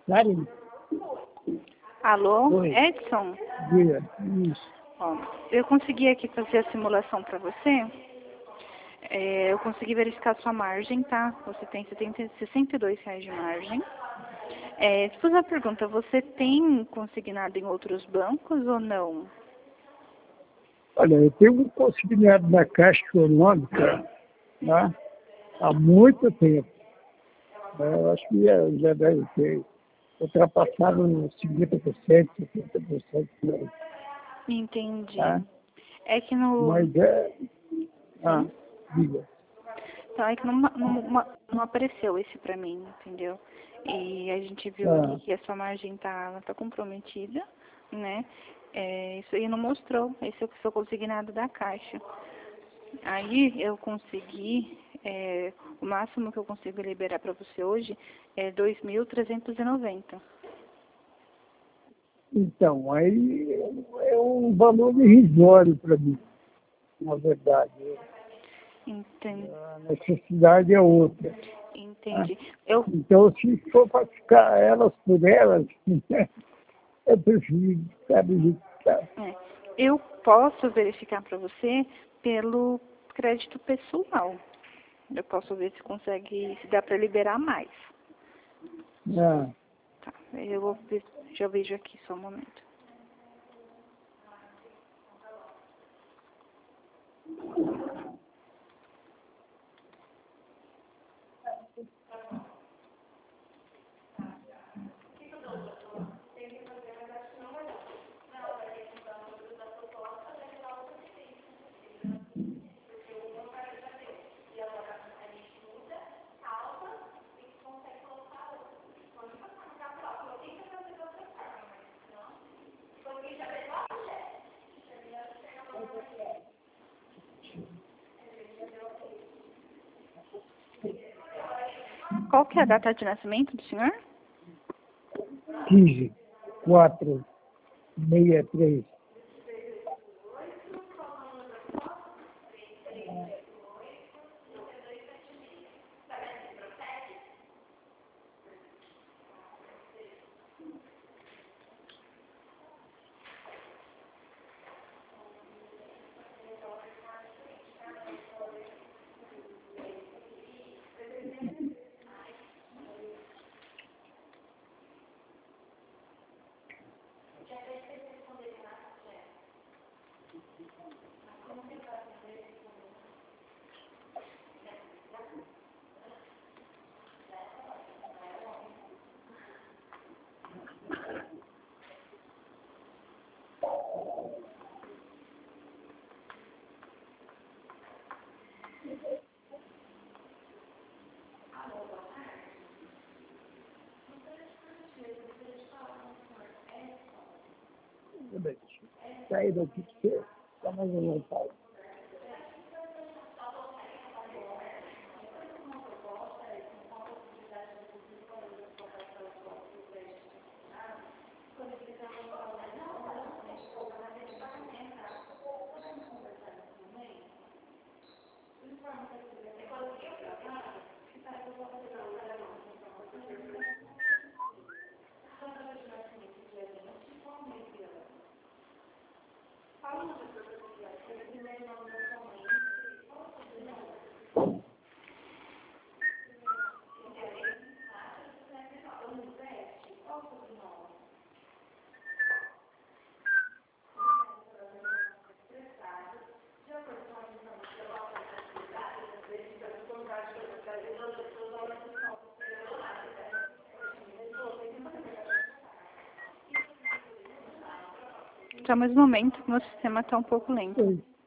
Karen? Alô, Oi. Edson? Diga. Isso. Ó, eu consegui aqui fazer a simulação para você. Eu consegui verificar sua margem, tá? Você tem R$ 62 de margem. Deixa eu fazer uma pergunta. Você tem consignado em outros bancos ou não? Olha, eu tenho um consignado na Caixa Econômica, né, há muito tempo. Eu acho que já deve ter ultrapassado uns 50%, 70%. Né? Entendi. Tá? É que no... Mas diga. Então, é que não apareceu esse pra mim, entendeu? E a gente viu aqui que a sua margem tá comprometida, né? Isso aí não mostrou, esse é o seu consignado da Caixa. Aí eu consegui, o máximo que eu consigo liberar para você hoje é 2.390. Então, aí é um valor irrisório para mim, na verdade. Entendi. A necessidade é outra. Entendi. Então, se for para ficar elas por elas, eu prefiro ficar do jeito que tá. Eu posso verificar para você pelo crédito pessoal. Eu posso ver se consegue, se dá para liberar mais. Tá, eu vou ver, já vejo aqui só um momento. Qual que é a data de nascimento do senhor? 15/4/63. Sair daqui que você está mais à vontade. Só mais um momento, meu sistema está um pouco lento.